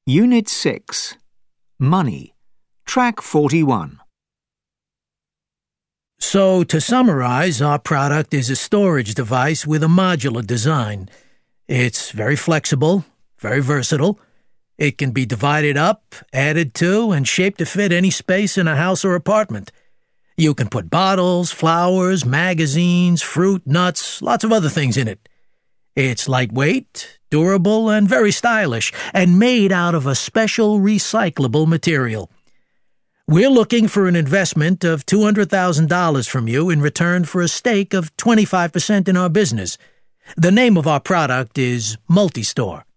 Unit 6. Money. Track 41. So, to summarize, our product is a storage device with a modular design. It's very flexible, very versatile. It can be divided up, added to, and shaped to fit any space in a house or apartment. You can put bottles, flowers, magazines, fruit, nuts, lots of other things in it. It's lightweight, durable, and very stylish, and made out of a special recyclable material. We're looking for an investment of $200,000 from you in return for a stake of 25% in our business. The name of our product is Multistore.